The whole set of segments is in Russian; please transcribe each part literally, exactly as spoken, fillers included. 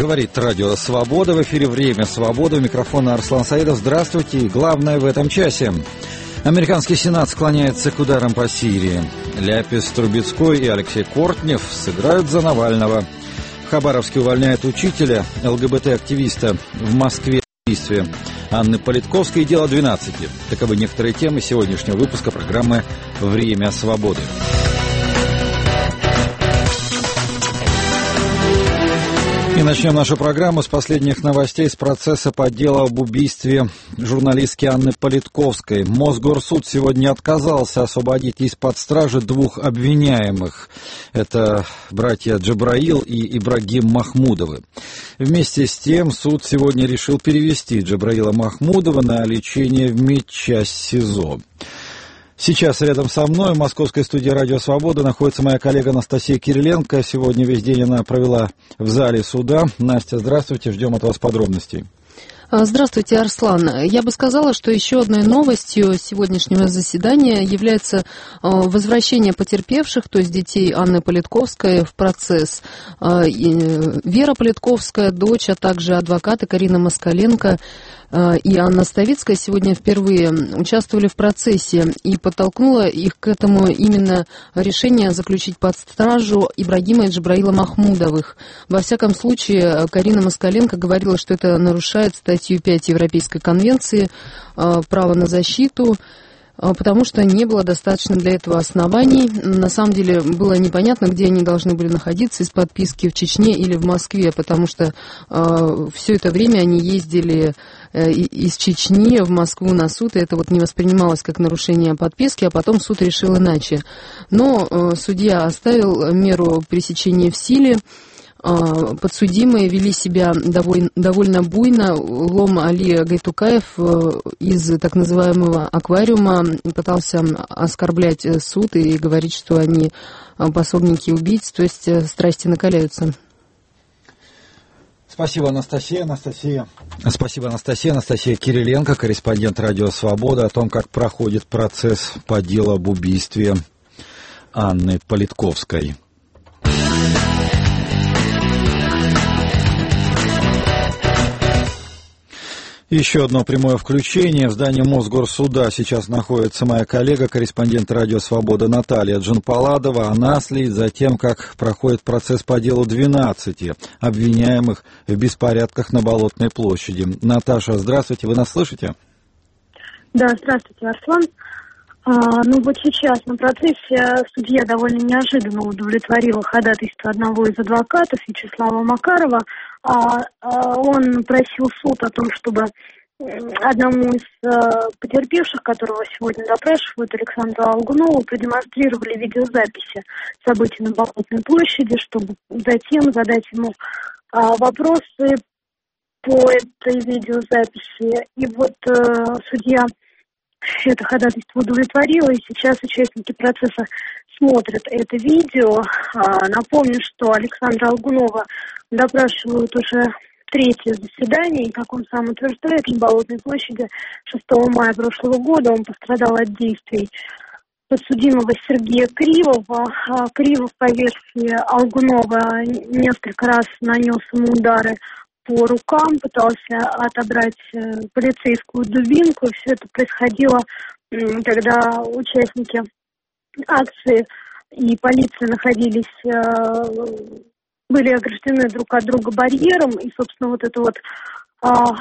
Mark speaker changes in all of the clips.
Speaker 1: Говорит Радио Свобода. В эфире «Время свободы». У микрофона Арслан Саидов. Здравствуйте. И главное в этом часе. Американский Сенат склоняется к ударам по Сирии. Ляпис Трубецкой и Алексей Кортнев сыграют за Навального. В Хабаровске увольняют учителя, ЛГБТ-активиста. В Москве убийстве Анны Политковской. Дело двенадцати. Таковы некоторые темы сегодняшнего выпуска программы «Время свободы». И начнем нашу программу с последних новостей с процесса по делу об убийстве журналистки Анны Политковской. Мосгорсуд сегодня отказался освободить из-под стражи двух обвиняемых. Это братья Джабраил и Ибрагим Махмудовы. Вместе с тем суд сегодня решил перевести Джабраила Махмудова на лечение в медчасть СИЗО. Сейчас рядом со мной в московской студии «Радио Свобода» находится моя коллега Анастасия Кириленко. Сегодня весь день она провела в зале суда. Настя, здравствуйте, ждем от вас подробностей.
Speaker 2: Здравствуйте, Арслан. Я бы сказала, что еще одной новостью сегодняшнего заседания является возвращение потерпевших, то есть детей Анны Политковской, в процесс. Вера Политковская, дочь, а также адвокаты Карина Москаленко и Анна Ставицкая сегодня впервые участвовали в процессе, и подтолкнуло их к этому именно решение заключить под стражу Ибрагима и Джабраила Махмудовых. Во всяком случае, Карина Москаленко говорила, что это нарушает статью пять Европейской конвенции «Право на защиту», потому что не было достаточно для этого оснований. На самом деле было непонятно, где они должны были находиться, из подписки в Чечне или в Москве, потому что э, все это время они ездили э, из Чечни в Москву на суд, и это вот не воспринималось как нарушение подписки, а потом суд решил иначе. Но э, судья оставил меру пресечения в силе. Подсудимые вели себя довольно, довольно буйно. Лом Али Гайтукаев из так называемого аквариума пытался оскорблять суд и говорить, что они пособники убийц, то есть страсти накаляются.
Speaker 1: Спасибо, Анастасия. Анастасия. Спасибо, Анастасия. Анастасия Кириленко, корреспондент «Радио Свобода», о том, как проходит процесс по делу об убийстве Анны Политковской. Еще одно прямое включение. В здании Мосгорсуда сейчас находится моя коллега, корреспондент «Радио Свобода» Наталья Джанпаладова. Она следит за тем, как проходит процесс по делу двенадцати обвиняемых в беспорядках на Болотной площади. Наташа, здравствуйте, вы нас слышите?
Speaker 3: Да, здравствуйте, Арслан. А, ну вот сейчас на процессе судья довольно неожиданно удовлетворила ходатайство одного из адвокатов, Вячеслава Макарова. А, а он просил суд о том, чтобы одному из а, потерпевших, которого сегодня допрашивают, Александру Алгунову, продемонстрировали видеозаписи событий на Болотной площади, чтобы затем задать ему а, вопросы по этой видеозаписи. И вот а, судья это ходатайство удовлетворило, и сейчас участники процесса смотрят это видео. А, напомню, что Александра Алгунова допрашивают уже третье заседание, и, как он сам утверждает, на Болотной площади шестого мая прошлого года он пострадал от действий подсудимого Сергея Кривова. А, Кривов, по версии Алгунова, несколько раз нанес ему удары по рукам, пытался отобрать полицейскую дубинку. Все это происходило, когда участники акции и полиция находились, были ограждены друг от друга барьером, и, собственно, вот это вот а,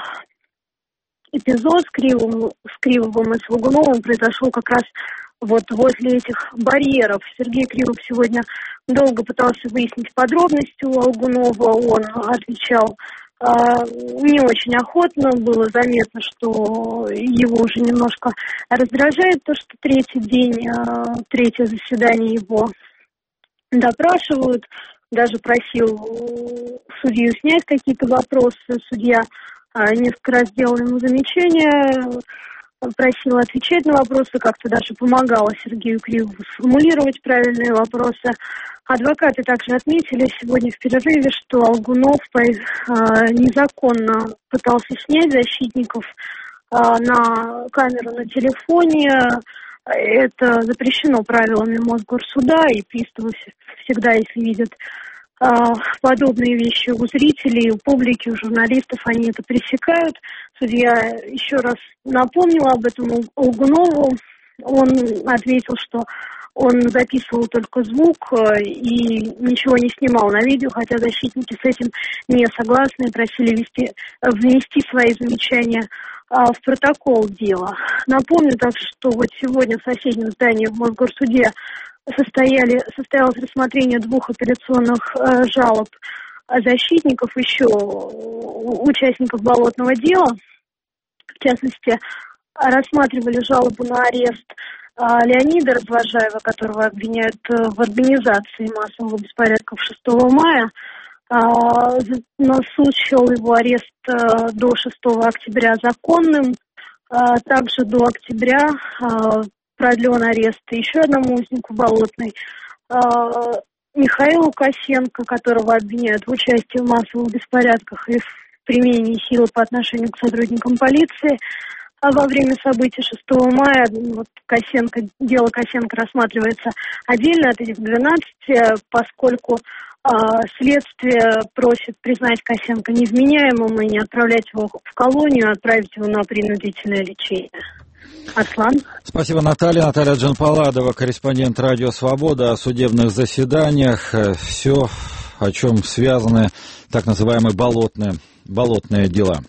Speaker 3: эпизод с Кривовым, с Кривовым и с Лугуновым произошел как раз вот возле этих барьеров. Сергей Кривов сегодня долго пытался выяснить подробности у Алгунова, он отвечал а, не очень охотно, было заметно, что его уже немножко раздражает то, что третий день, а, третье заседание его допрашивают. Даже просил судью снять какие-то вопросы. Судья а, несколько раз делал ему замечания, просил отвечать на вопросы, как-то даже помогала Сергею Кривову сформулировать правильные вопросы. Адвокаты также отметили сегодня в перерыве, что Алгунов а, незаконно пытался снять защитников а, на камеру на телефоне. Это запрещено правилами Мосгорсуда, и приставы всегда, если видят подобные вещи у зрителей, у публики, у журналистов, они это пресекают. Судья еще раз напомнила об этом Лгунову. Он ответил, что он записывал только звук и ничего не снимал на видео, хотя защитники с этим не согласны и просили вести, внести свои замечания в протокол дела. Напомню так, что вот сегодня в соседнем здании в Мосгорсуде состояли, состоялось рассмотрение двух апелляционных э, жалоб защитников, еще участников болотного дела. В частности, рассматривали жалобу на арест э, Леонида Развожаева, которого обвиняют э, в организации массовых беспорядков шестого мая. Э, но суд счел его арест э, до шестого октября законным. Э, также до октября э, продлен арест еще одному узнику Болотной, э, Михаилу Косенко, которого обвиняют в участии в массовых беспорядках и в применении силы по отношению к сотрудникам полиции. А во время событий шестого мая вот, Косенко, дело Косенко рассматривается отдельно от этих двенадцати, поскольку э, следствие просит признать Косенко невменяемым и не отправлять его в колонию, а отправить его на принудительное лечение. Аслан.
Speaker 1: Спасибо, Наталья. Наталья Джанпаладова, корреспондент «Радио Свобода», о судебных заседаниях. Все, о чем связаны так называемые болотные, болотные дела.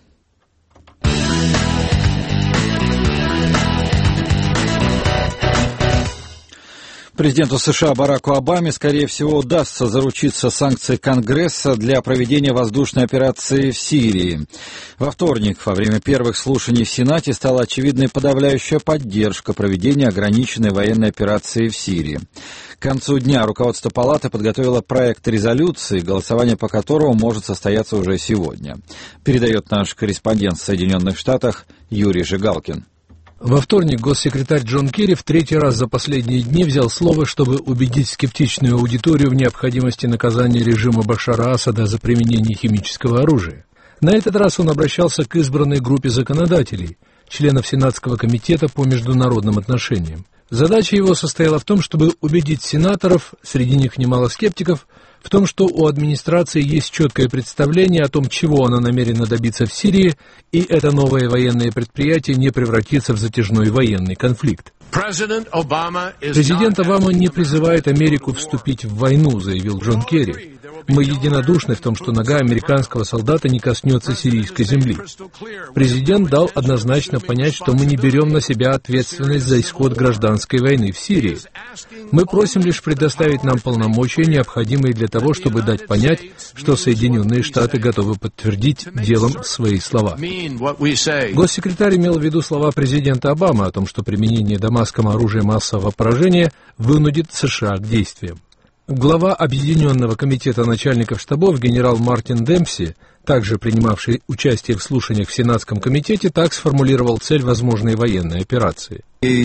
Speaker 1: Президенту США Бараку Обаме, скорее всего, удастся заручиться санкцией Конгресса для проведения воздушной операции в Сирии. Во вторник, во время первых слушаний в Сенате, стала очевидной подавляющая поддержка проведения ограниченной военной операции в Сирии. К концу дня руководство Палаты подготовило проект резолюции, голосование по которому может состояться уже сегодня. Передает наш корреспондент в Соединенных Штатах Юрий Жигалкин.
Speaker 4: Во вторник госсекретарь Джон Керри в третий раз за последние дни взял слово, чтобы убедить скептичную аудиторию в необходимости наказания режима Башара Асада за применение химического оружия. На этот раз он обращался к избранной группе законодателей, членов Сенатского комитета по международным отношениям. Задача его состояла в том, чтобы убедить сенаторов, среди них немало скептиков, в том, что у администрации есть четкое представление о том, чего она намерена добиться в Сирии, и это новое военное предприятие не превратится в затяжной военный конфликт. Президент Обама не призывает Америку вступить в войну, заявил Джон Керри. Мы единодушны в том, что нога американского солдата не коснется сирийской земли. Президент дал однозначно понять, что мы не берем на себя ответственность за исход гражданской войны в Сирии. Мы просим лишь предоставить нам полномочия, необходимые для того, чтобы дать понять, что Соединенные Штаты готовы подтвердить делом свои слова. Госсекретарь имел в виду слова президента Обамы о том, что применение Дамаском оружия массового поражения вынудит США к действиям. Глава Объединенного комитета начальников штабов генерал Мартин Демпси, также принимавший участие в слушаниях в Сенатском комитете, так сформулировал цель возможной военной операции.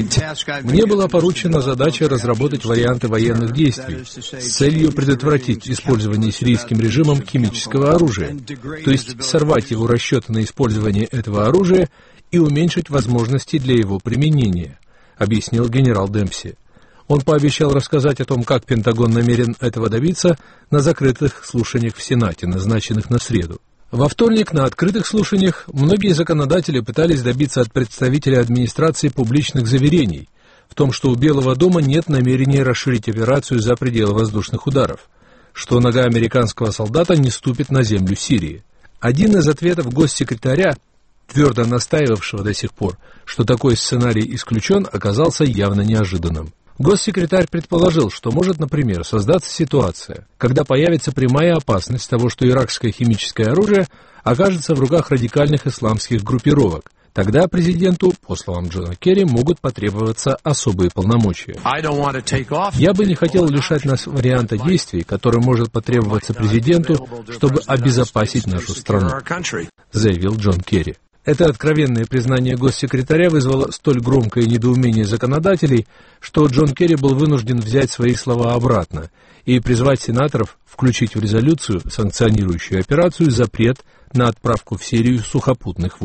Speaker 4: «Мне была поручена задача разработать варианты военных действий с целью предотвратить использование сирийским режимом химического оружия, то есть сорвать его расчеты на использование этого оружия и уменьшить возможности для его применения», объяснил генерал Демпси. Он пообещал рассказать о том, как Пентагон намерен этого добиться, на закрытых слушаниях в Сенате, назначенных на среду. Во вторник на открытых слушаниях многие законодатели пытались добиться от представителей администрации публичных заверений в том, что у Белого дома нет намерения расширить операцию за пределы воздушных ударов, что нога американского солдата не ступит на землю Сирии. Один из ответов госсекретаря, твердо настаивавшего до сих пор, что такой сценарий исключен, оказался явно неожиданным. Госсекретарь предположил, что может, например, создаться ситуация, когда появится прямая опасность того, что иракское химическое оружие окажется в руках радикальных исламских группировок. Тогда президенту, по словам Джона Керри, могут потребоваться особые полномочия. «Я бы не хотел лишать нас варианта действий, который может потребоваться президенту, чтобы обезопасить нашу страну», заявил Джон Керри. Это откровенное признание госсекретаря вызвало столь громкое недоумение законодателей, что Джон Керри был вынужден взять свои слова обратно и призвать сенаторов включить в резолюцию, санкционирующую операцию, запрет на отправку в Сирию сухопутных войск.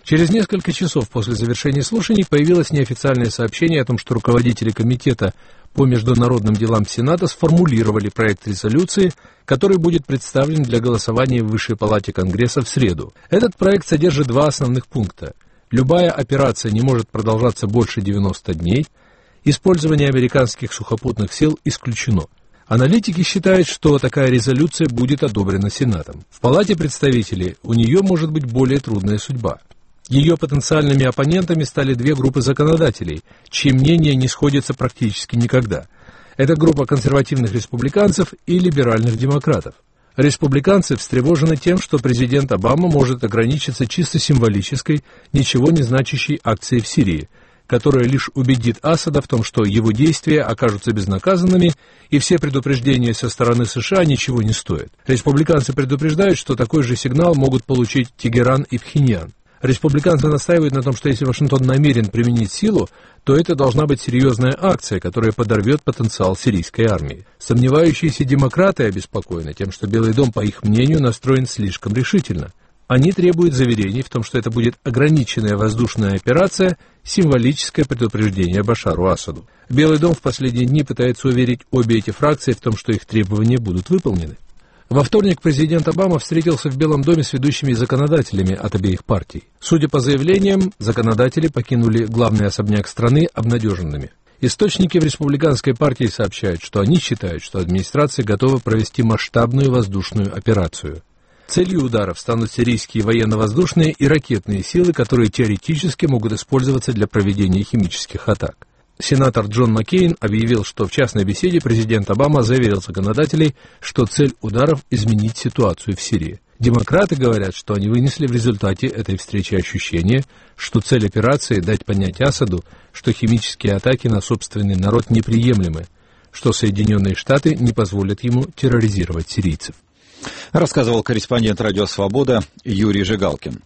Speaker 4: Через несколько часов после завершения слушаний появилось неофициальное сообщение о том, что руководители комитета по международным делам Сената сформулировали проект резолюции, который будет представлен для голосования в Высшей палате Конгресса в среду. Этот проект содержит два основных пункта. Любая операция не может продолжаться больше девяноста дней. Использование американских сухопутных сил исключено. Аналитики считают, что такая резолюция будет одобрена Сенатом. В Палате представителей у нее может быть более трудная судьба. Ее потенциальными оппонентами стали две группы законодателей, чьи мнения не сходятся практически никогда. Это группа консервативных республиканцев и либеральных демократов. Республиканцы встревожены тем, что президент Обама может ограничиться чисто символической, ничего не значащей акцией в Сирии, которая лишь убедит Асада в том, что его действия окажутся безнаказанными, и все предупреждения со стороны США ничего не стоят. Республиканцы предупреждают, что такой же сигнал могут получить Тегеран и Пхеньян. Республиканцы настаивают на том, что если Вашингтон намерен применить силу, то это должна быть серьезная акция, которая подорвет потенциал сирийской армии. Сомневающиеся демократы обеспокоены тем, что Белый дом, по их мнению, настроен слишком решительно. Они требуют заверений в том, что это будет ограниченная воздушная операция, символическое предупреждение Башару Асаду. Белый дом в последние дни пытается уверить обе эти фракции в том, что их требования будут выполнены. Во вторник президент Обама встретился в Белом доме с ведущими законодателями от обеих партий. Судя по заявлениям, законодатели покинули главный особняк страны обнадеженными. Источники в республиканской партии сообщают, что они считают, что администрация готова провести масштабную воздушную операцию. Целью ударов станут сирийские военно-воздушные и ракетные силы, которые теоретически могут использоваться для проведения химических атак. Сенатор Джон Маккейн объявил, что в частной беседе президент Обама заверил законодателей, что цель ударов – изменить ситуацию в Сирии. Демократы говорят, что они вынесли в результате этой встречи ощущение, что цель операции – дать понять Асаду, что химические атаки на собственный народ неприемлемы, что Соединенные Штаты не позволят ему терроризировать сирийцев.
Speaker 1: Рассказывал корреспондент «Радио Свобода» Юрий Жигалкин.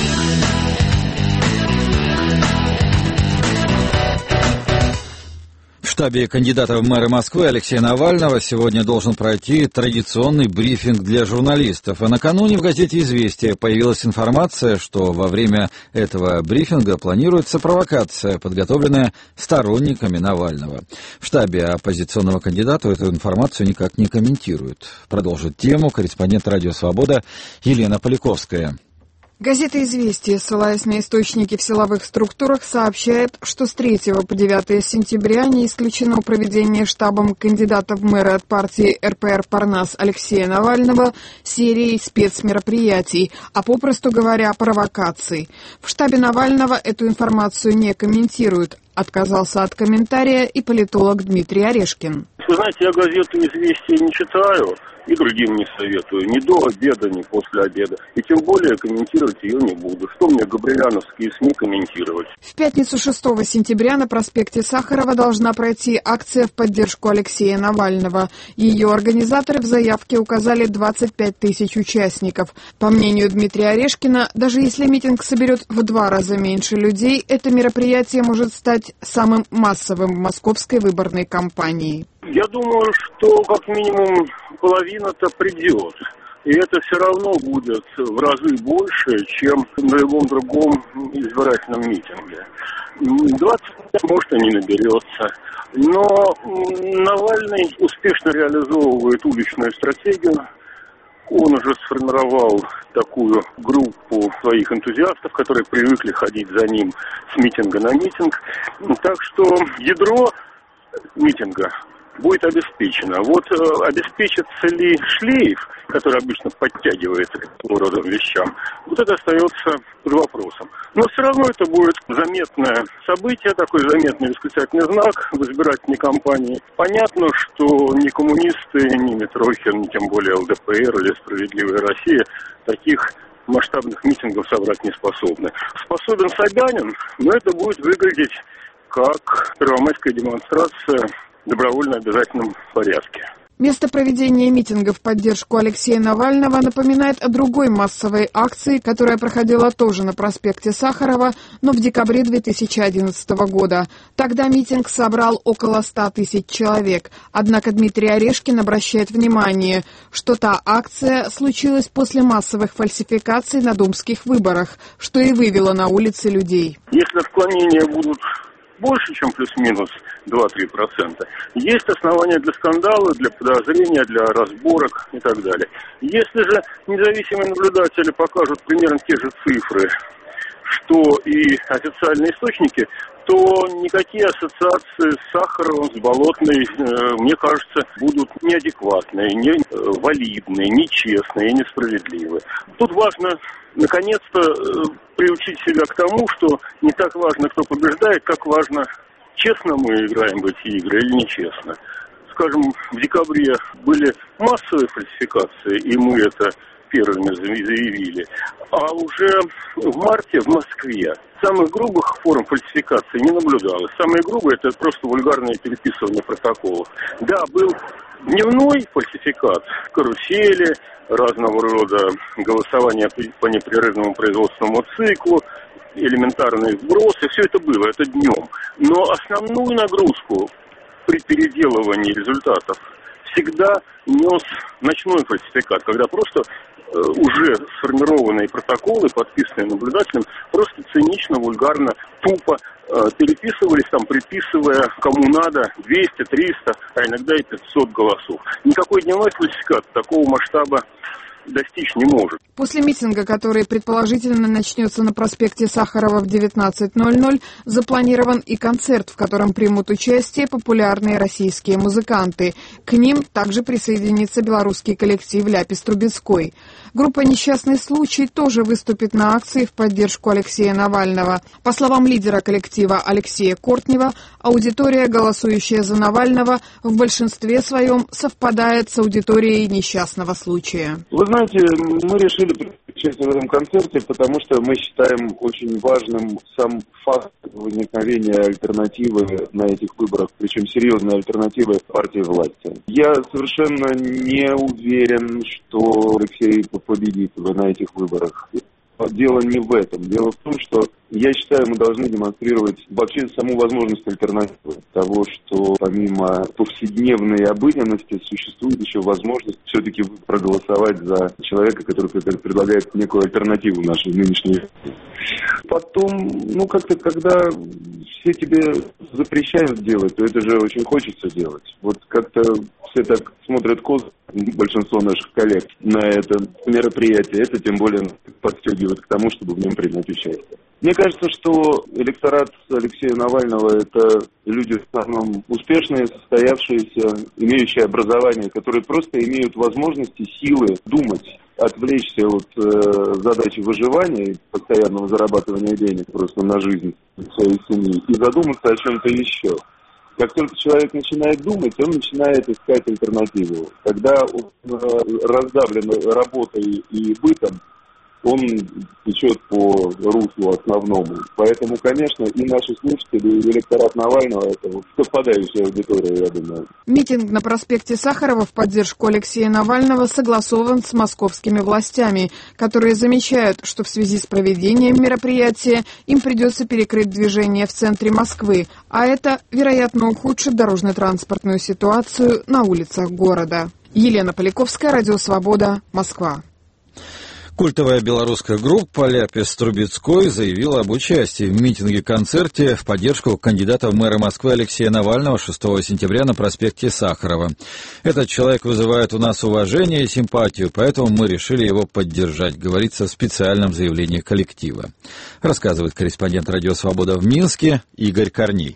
Speaker 1: В штабе кандидата в мэры Москвы Алексея Навального сегодня должен пройти традиционный брифинг для журналистов. А накануне в газете «Известия» появилась информация, что во время этого брифинга планируется провокация, подготовленная сторонниками Навального. В штабе оппозиционного кандидата эту информацию никак не комментируют. Продолжит тему корреспондент «Радио Свобода» Елена Поляковская.
Speaker 5: Газета «Известия», ссылаясь на источники в силовых структурах, сообщает, что с третьего по девятое сентября не исключено проведение штабом кандидата в мэры от партии эр пэ эр «Парнас» Алексея Навального серии спецмероприятий, а попросту говоря, провокаций. В штабе Навального эту информацию не комментируют. Отказался от комментария и политолог Дмитрий Орешкин.
Speaker 6: Вы знаете, я газету «Известия» не читаю. И другим не советую. Ни до обеда, ни после обеда. И тем более комментировать ее не буду. Что мне габриэляновские СМИ комментировать?
Speaker 5: В пятницу шестого сентября на проспекте Сахарова должна пройти акция в поддержку Алексея Навального. Ее организаторы в заявке указали двадцать пять тысяч участников. По мнению Дмитрия Орешкина, даже если митинг соберет в два раза меньше людей, это мероприятие может стать самым массовым в московской выборной кампании.
Speaker 6: Я думаю, что как минимум половина-то придет. И это все равно будет в разы больше, чем на любом другом избирательном митинге. двадцать, может, и не наберется. Но Навальный успешно реализовывает уличную стратегию. Он уже сформировал такую группу своих энтузиастов, которые привыкли ходить за ним с митинга на митинг. Так что ядро митинга будет обеспечено. Вот э, обеспечится ли шлейф, который обычно подтягивается к такого рода вещам, вот это остается под вопросом. Но все равно это будет заметное событие, такой заметный восклицательный знак в избирательной кампании. Понятно, что ни коммунисты, ни Митрохин, ни тем более эл дэ пэ эр или «Справедливая Россия» таких масштабных митингов собрать не способны. Способен Собянин, но это будет выглядеть как первомайская демонстрация в добровольно обязательном порядке.
Speaker 5: Место проведения митинга в поддержку Алексея Навального напоминает о другой массовой акции, которая проходила тоже на проспекте Сахарова, но в декабре две тысячи одиннадцатого года. Тогда митинг собрал около ста тысяч человек. Однако Дмитрий Орешкин обращает внимание, что та акция случилась после массовых фальсификаций на думских выборах, что и вывело на улицы людей.
Speaker 6: Если отклонения будут больше, чем плюс-минус два-три процента, есть основания для скандала, для подозрения, для разборок и так далее. Если же независимые наблюдатели покажут примерно те же цифры, что и официальные источники, то никакие ассоциации с Сахаровым, с Болотной, э, мне кажется, будут неадекватные, не э, валидные, нечестные и несправедливые. Тут важно, наконец-то, э, приучить себя к тому, что не так важно, кто побеждает, как важно, честно мы играем в эти игры или нечестно. Скажем, в декабре были массовые фальсификации, и мы это первыми заявили. А уже в марте в Москве самых грубых форм фальсификации не наблюдалось. Самые грубые – это просто вульгарное переписывание протоколов. Да, был дневной фальсификат, карусели, разного рода голосования по непрерывному производственному циклу, элементарные сбросы, все это было, это днем. Но основную нагрузку при переделывании результатов всегда нес ночной фальсификат, когда просто э, уже сформированные протоколы, подписанные наблюдателем, просто цинично, вульгарно, тупо э, переписывались, там, приписывая кому надо двести, триста, а иногда и пятьсот голосов. Никакой дневной фальсификат такого масштаба достичь не может.
Speaker 5: После митинга, который предположительно начнется на проспекте Сахарова в девятнадцать ноль ноль, запланирован и концерт, в котором примут участие популярные российские музыканты. К ним также присоединится белорусский коллектив «Ляпис Трубецкой». Группа «Несчастный случай» тоже выступит на акции в поддержку Алексея Навального. По словам лидера коллектива Алексея Кортнева, аудитория, голосующая за Навального, в большинстве своем совпадает с аудиторией «Несчастного случая».
Speaker 7: Вы знаете, мы решили принять участие в этом концерте, потому что мы считаем очень важным сам факт возникновения альтернативы на этих выборах, причем серьезной альтернативы партии власти. Я совершенно не уверен, что Алексей победит на этих выборах. Дело не в этом. Дело в том, что, я считаю, мы должны демонстрировать вообще саму возможность альтернативы. Того, что помимо повседневной обыденности существует еще возможность все-таки проголосовать за человека, который предлагает некую альтернативу нашей нынешней. Потом, ну как-то, когда все тебе запрещают делать, то это же очень хочется делать. Вот как-то все так смотрят косо, большинство наших коллег, на это мероприятие. Это тем более подстегивает к тому, чтобы в нем принять участие. Мне кажется, что электорат Алексея Навального – это люди в основном успешные, состоявшиеся, имеющие образование, которые просто имеют возможности, силы думать, отвлечься от э, задачи выживания и постоянного зарабатывания денег просто на жизнь своей семьи и задуматься о чем-то еще. Как только человек начинает думать, он начинает искать альтернативу. Когда он э, раздавлен работой и бытом, он течет по руслу основному. Поэтому, конечно, и наши слушатели, и электорат Навального – это совпадающая аудитория, я думаю.
Speaker 5: Митинг на проспекте Сахарова в поддержку Алексея Навального согласован с московскими властями, которые замечают, что в связи с проведением мероприятия им придется перекрыть движение в центре Москвы, а это, вероятно, ухудшит дорожно-транспортную ситуацию на улицах города. Елена Поляковская, Радио Свобода, Москва.
Speaker 1: Культовая белорусская группа «Ляпис Трубецкой» заявила об участии в митинге-концерте в поддержку кандидата в мэры Москвы Алексея Навального шестого сентября на проспекте Сахарова. Этот человек вызывает у нас уважение и симпатию, поэтому мы решили его поддержать, говорится в специальном заявлении коллектива. Рассказывает корреспондент «Радио Свобода» в Минске Игорь Корней.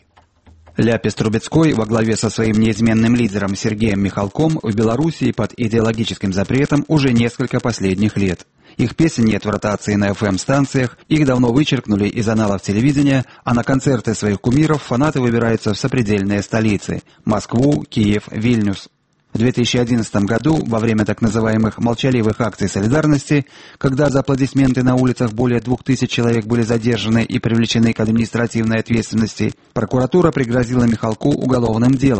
Speaker 8: Ляпис Трубецкой во главе со своим неизменным лидером Сергеем Михалком в Белоруссии под идеологическим запретом уже несколько последних лет. Их песен нет в ротации на эф эм-станциях, их давно вычеркнули из аналов телевидения, а на концерты своих кумиров фанаты выбираются в сопредельные столицы – Москву, Киев, Вильнюс. В две тысячи одиннадцатом году, во время так называемых «молчаливых акций солидарности», когда за аплодисменты на улицах более двух тысяч человек были задержаны и привлечены к административной ответственности, прокуратура пригрозила Михалку уголовным делом.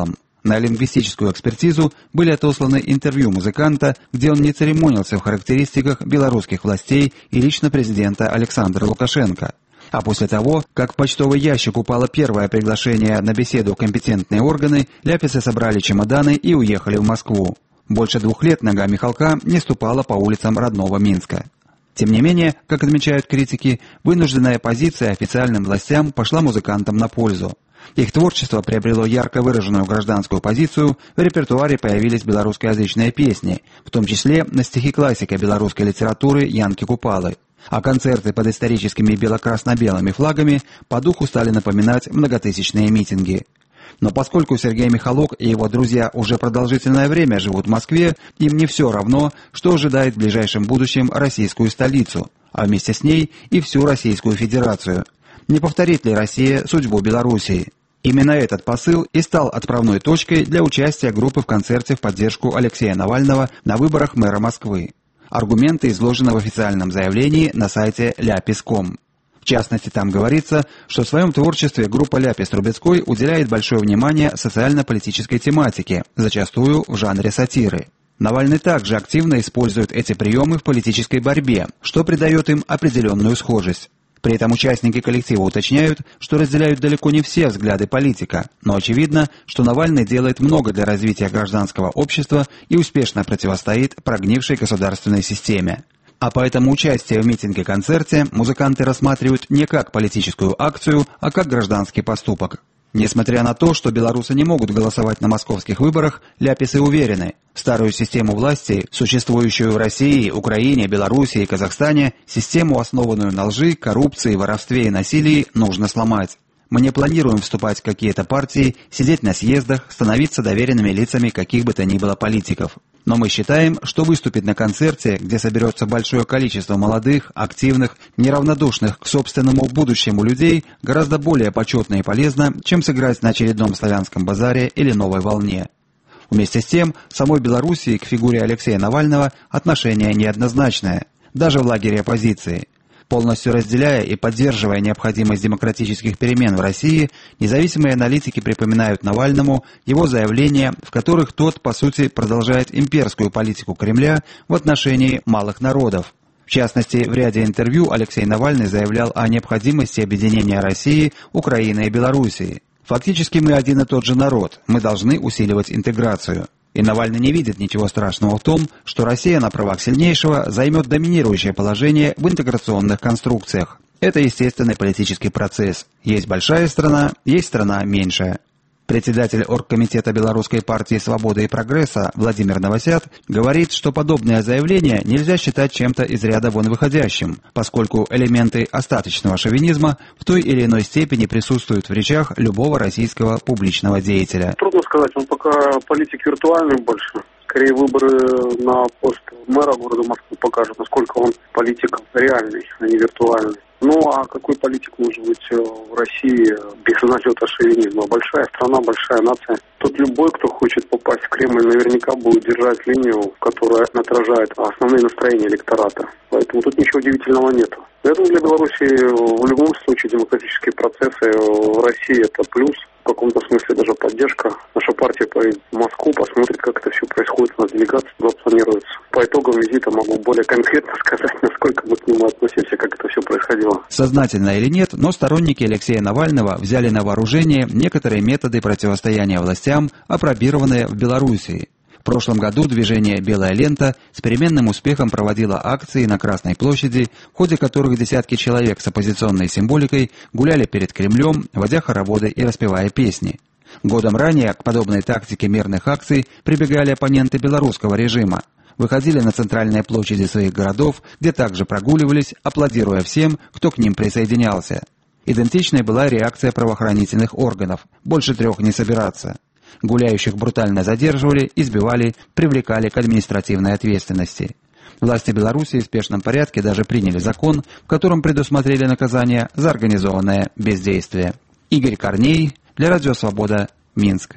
Speaker 8: На лингвистическую экспертизу были отосланы интервью музыканта, где он не церемонился в характеристиках белорусских властей и лично президента Александра Лукашенко. А после того, как в почтовый ящик упало первое приглашение на беседу компетентные органы, ляписы собрали чемоданы и уехали в Москву. Больше двух лет нога Михалка не ступала по улицам родного Минска. Тем не менее, как отмечают критики, вынужденная позиция официальным властям пошла музыкантам на пользу. Их творчество приобрело ярко выраженную гражданскую позицию, в репертуаре появились белорусскоязычные песни, в том числе на стихи классика белорусской литературы Янки Купалы. А концерты под историческими бело-красно-белыми флагами по духу стали напоминать многотысячные митинги. Но поскольку Сергей Михалок и его друзья уже продолжительное время живут в Москве, им не все равно, что ожидает в ближайшем будущем российскую столицу, а вместе с ней и всю Российскую Федерацию. Не повторит ли Россия судьбу Белоруссии? Именно этот посыл и стал отправной точкой для участия группы в концерте в поддержку Алексея Навального на выборах мэра Москвы. Аргументы изложены в официальном заявлении на сайте ляпис точка ком. В частности, там говорится, что в своем творчестве группа Ляпис Трубецкой уделяет большое внимание социально-политической тематике, зачастую в жанре сатиры. Навальный также активно использует эти приемы в политической борьбе, что придает им определенную схожесть. При этом участники коллектива уточняют, что разделяют далеко не все взгляды политика, но очевидно, что Навальный делает много для развития гражданского общества и успешно противостоит прогнившей государственной системе. А поэтому участие в митинге-концерте музыканты рассматривают не как политическую акцию, а как гражданский поступок. Несмотря на то, что белорусы не могут голосовать на московских выборах, ляписы уверены, старую систему власти, существующую в России, Украине, Белоруссии и Казахстане, систему, основанную на лжи, коррупции, воровстве и насилии, нужно сломать. Мы не планируем вступать в какие-то партии, сидеть на съездах, становиться доверенными лицами каких бы то ни было политиков. Но мы считаем, что выступить на концерте, где соберется большое количество молодых, активных, неравнодушных к собственному будущему людей, гораздо более почетно и полезно, чем сыграть на очередном славянском базаре или новой волне. Вместе с тем, в самой Белоруссии к фигуре Алексея Навального отношение неоднозначное, даже в лагере оппозиции. Полностью разделяя и поддерживая необходимость демократических перемен в России, независимые аналитики припоминают Навальному его заявления, в которых тот, по сути, продолжает имперскую политику Кремля в отношении малых народов. В частности, в ряде интервью Алексей Навальный заявлял о необходимости объединения России, Украины и Белоруссии. Фактически мы один и тот же народ, мы должны усиливать интеграцию. И Навальный не видит ничего страшного в том, что Россия на правах сильнейшего займет доминирующее положение в интеграционных конструкциях. Это естественный политический процесс. Есть большая страна, есть страна меньшая. Председатель оргкомитета Белорусской партии «Свободы и прогресса» Владимир Новосят говорит, что подобное заявление нельзя считать чем-то из ряда вон выходящим, поскольку элементы остаточного шовинизма в той или иной степени присутствуют в речах любого российского публичного деятеля.
Speaker 6: Трудно сказать, он пока политик виртуальный больше. Скорее, выборы на пост мэра города Москвы покажут, насколько он политик реальный, а не виртуальный. Ну, а какой политик может быть в России без налета шовинизма? Большая страна, большая нация. Тут любой, кто хочет попасть в Кремль, наверняка будет держать линию, которая отражает основные настроения электората. Поэтому тут ничего удивительного нету. Поэтому для Беларуси в любом случае демократические процессы в России это плюс. В каком-то смысле даже поддержка. Наша партия поедет в Москву, посмотрит, как это все происходит, у нас делегация туда планируется. По итогам визита могу более конкретно сказать, насколько мы к нему относимся, как это все происходило.
Speaker 8: Сознательно или нет, но сторонники Алексея Навального взяли на вооружение некоторые методы противостояния властям, апробированные в Белоруссии. В прошлом году движение «Белая лента» с переменным успехом проводило акции на Красной площади, в ходе которых десятки человек с оппозиционной символикой гуляли перед Кремлем, водя хороводы и распевая песни. Годом ранее к подобной тактике мирных акций прибегали оппоненты белорусского режима. Выходили на центральные площади своих городов, где также прогуливались, аплодируя всем, кто к ним присоединялся. Идентичной была реакция правоохранительных органов – больше трех не собираться. Гуляющих брутально задерживали, избивали, привлекали к административной ответственности. Власти Беларуси в спешном порядке даже приняли закон, в котором предусмотрели наказание за организованное бездействие. Игорь Корней, для Радио Свобода, Минск.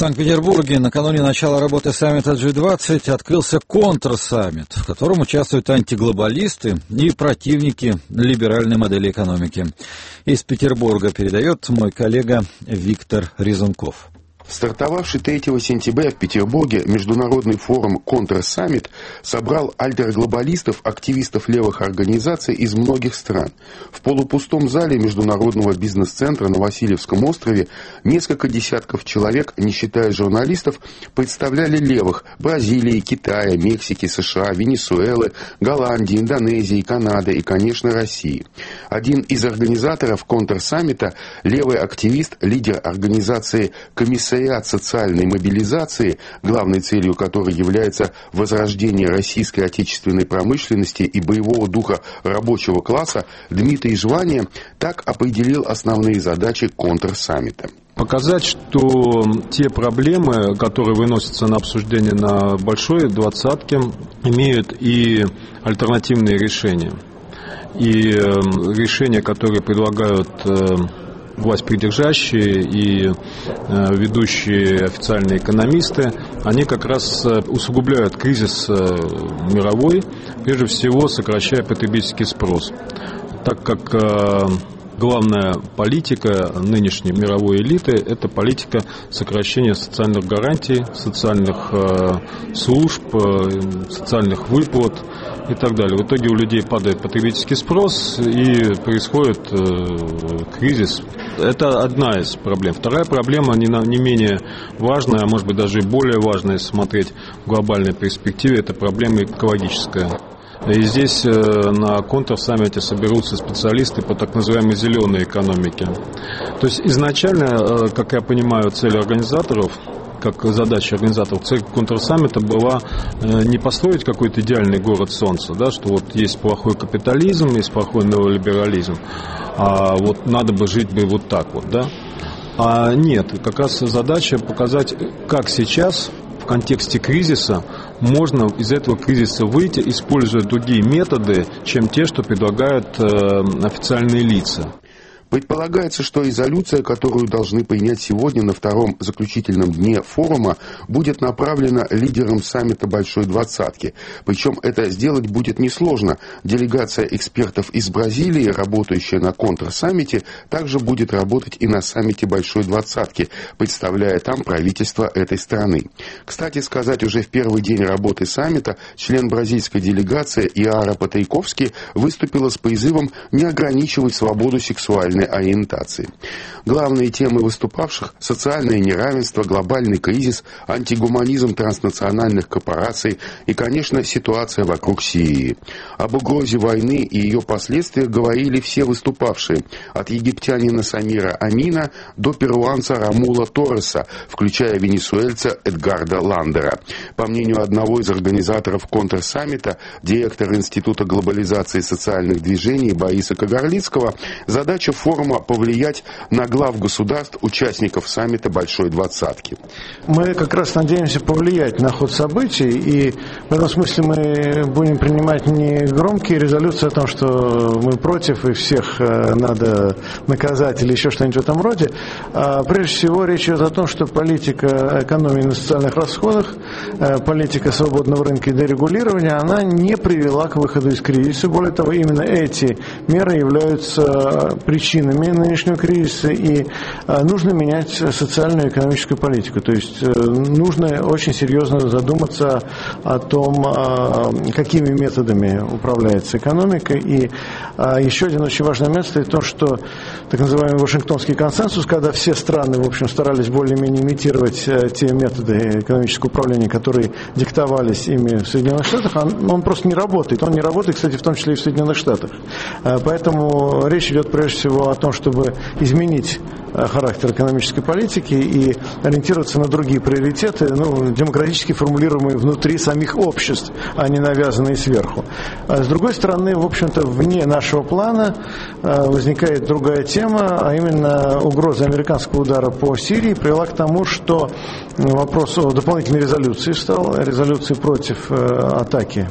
Speaker 1: В Санкт-Петербурге накануне начала работы саммита джи двадцать открылся контрсаммит, в котором участвуют антиглобалисты и противники либеральной модели экономики. Из Петербурга передает мой коллега Виктор Резунков.
Speaker 9: Стартовавший третьего сентября в Петербурге международный форум «Контрсаммит» собрал альтерглобалистов, активистов левых организаций из многих стран. В полупустом зале Международного бизнес-центра на Васильевском острове несколько десятков человек, не считая журналистов, представляли левых Бразилии, Китая, Мексики, США, Венесуэлы, Голландии, Индонезии, Канады и, конечно, России. Один из организаторов «Контрсаммита», левый активист, лидер организации «Комиссариат социальной мобилизации», главной целью которой является возрождение российской отечественной промышленности и боевого духа рабочего класса, Дмитрий Жвания так определил основные задачи контрсаммита.
Speaker 10: Показать, что те проблемы, которые выносятся на обсуждение на большой двадцатке, имеют и альтернативные решения. И решения, которые предлагают власть придержащие и э, ведущие официальные экономисты, они как раз усугубляют кризис э, мировой, прежде всего сокращая потребительский спрос. Так как э, главная политика нынешней мировой элиты – это политика сокращения социальных гарантий, социальных э, служб, э, социальных выплат и так далее. В итоге у людей падает потребительский спрос и происходит э, кризис. Это одна из проблем. Вторая проблема, не, не менее важная, а может быть даже и более важная, если смотреть в глобальной перспективе, это проблема экологическая. И здесь на контрсаммите соберутся специалисты по так называемой зеленой экономике. То есть изначально, как я понимаю, цель организаторов, как задача организаторов, цель контрсаммита была не построить какой-то идеальный город солнца, да, что вот есть плохой капитализм, есть плохой неолиберализм, а вот надо бы жить бы вот так вот, да. А нет, как раз задача показать, как сейчас в контексте кризиса можно из этого кризиса выйти, используя другие методы, чем те, что предлагают э, официальные лица.
Speaker 9: Предполагается, что резолюция, которую должны принять сегодня на втором заключительном дне форума, будет направлена лидерам саммита Большой Двадцатки. Причем это сделать будет несложно. Делегация экспертов из Бразилии, работающая на контрсаммите, также будет работать и на саммите Большой Двадцатки, представляя там правительство этой страны. Кстати сказать, уже в первый день работы саммита член бразильской делегации Иара Патрейковский выступила с призывом не ограничивать свободу сексуальной ориентации. Главные темы выступавших – социальное неравенство, глобальный кризис, антигуманизм транснациональных корпораций и, конечно, ситуация вокруг Сирии. Об угрозе войны и ее последствиях говорили все выступавшие, от египтянина Самира Амина до перуанца Рамула Торреса, включая венесуэльца Эдгарда Ландера. По мнению одного из организаторов контрсаммита, директора Института глобализации социальных движений Бориса Кагарлицкого, задача форума повлиять на глав государств, участников саммита Большой Двадцатки.
Speaker 11: Мы как раз надеемся повлиять на ход событий, и в этом смысле мы будем принимать не громкие резолюции о том, что мы против и всех надо наказать или еще что-нибудь в этом роде, а прежде всего речь идет о том, что политика экономии на социальных расходах, политика свободного рынка и дерегулирования, она не привела к выходу из кризиса. Более того, именно эти меры являются причинами нынешнего кризиса, и нужно менять социальную и экономическую политику. То есть нужно очень серьезно задуматься о том, какими методами управляется экономика. И еще один очень важный момент стоит в том, что так называемый Вашингтонский консенсус, когда все страны, в общем, старались более-менее имитировать те методы экономического управления, которые диктовались ими в Соединенных Штатах, он, он просто не работает. Он не работает, кстати, в том числе и в Соединенных Штатах. Поэтому речь идет прежде всего о том, чтобы изменить характер экономической политики и ориентироваться на другие приоритеты, ну, демократически формулируемые внутри самих обществ, а не навязанные сверху. А с другой стороны, в общем-то, вне нашего плана возникает другая тема, а именно угроза американского удара по Сирии привела к тому, что вопрос о дополнительной резолюции встал, резолюции против атаки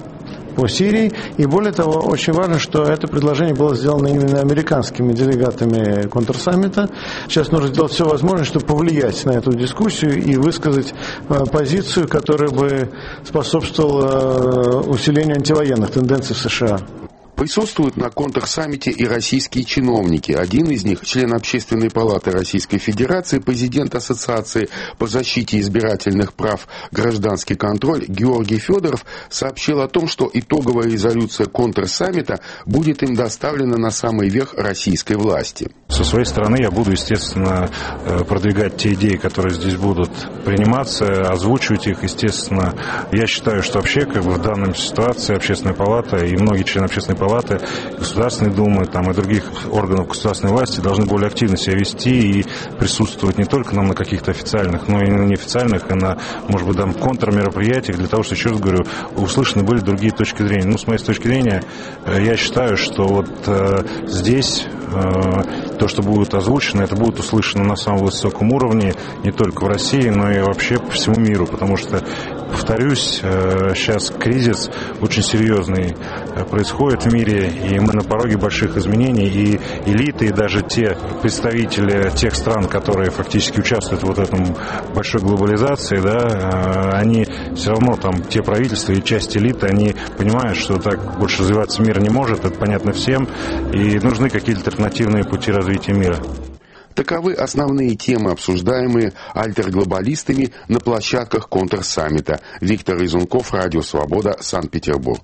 Speaker 11: по Сирии. И более того, очень важно, что это предложение было сделано именно американскими делегатами контрсаммита. Сейчас нужно сделать все возможное, чтобы повлиять на эту дискуссию и высказать позицию, которая бы способствовала усилению антивоенных тенденций в США.
Speaker 9: Присутствуют на контрсаммите и российские чиновники. Один из них, член Общественной палаты Российской Федерации, президент Ассоциации по защите избирательных прав «Гражданский контроль» Георгий Федоров сообщил о том, что итоговая резолюция контрсаммита будет им доставлена на самый верх российской власти.
Speaker 12: Со своей стороны я буду, естественно, продвигать те идеи, которые здесь будут приниматься, озвучивать их, естественно. Я считаю, что вообще как бы в данной ситуации Общественная палата и многие члены Общественной палаты Палаты, Государственной Думы там, и других органов государственной власти должны более активно себя вести и присутствовать не только нам на каких-то официальных, но и на неофициальных, и на, может быть, там, контрмероприятиях, для того, чтобы, еще раз говорю, услышаны были другие точки зрения. Ну, с моей точки зрения, я считаю, что вот э, здесь э, то, что будет озвучено, это будет услышано на самом высоком уровне, не только в России, но и вообще по всему миру, потому что, повторюсь, э, сейчас кризис очень серьезный происходит в мире, и мы на пороге больших изменений, и элиты, и даже те представители тех стран, которые фактически участвуют в вот этом большой глобализации, да, они все равно, там, те правительства и часть элиты, они понимают, что так больше развиваться мир не может, это понятно всем, и нужны какие-то альтернативные пути развития мира.
Speaker 9: Таковы основные темы, обсуждаемые альтерглобалистами на площадках контрсаммита. Виктор Изунков, Радио Свобода, Санкт-Петербург.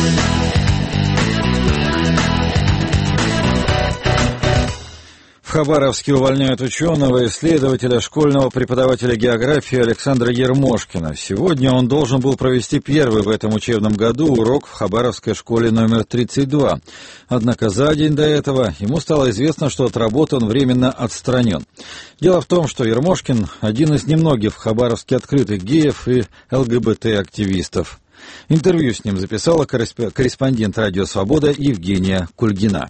Speaker 1: В Хабаровске увольняют ученого, исследователя, школьного преподавателя географии Александра Ермошкина. Сегодня он должен был провести первый в этом учебном году урок в Хабаровской школе номер тридцать два. Однако за день до этого ему стало известно, что от работы он временно отстранен. Дело в том, что Ермошкин – один из немногих в Хабаровске открытых геев и ЛГБТ-активистов. Интервью с ним записала корреспондент «Радио Свобода» Евгения Кульгина.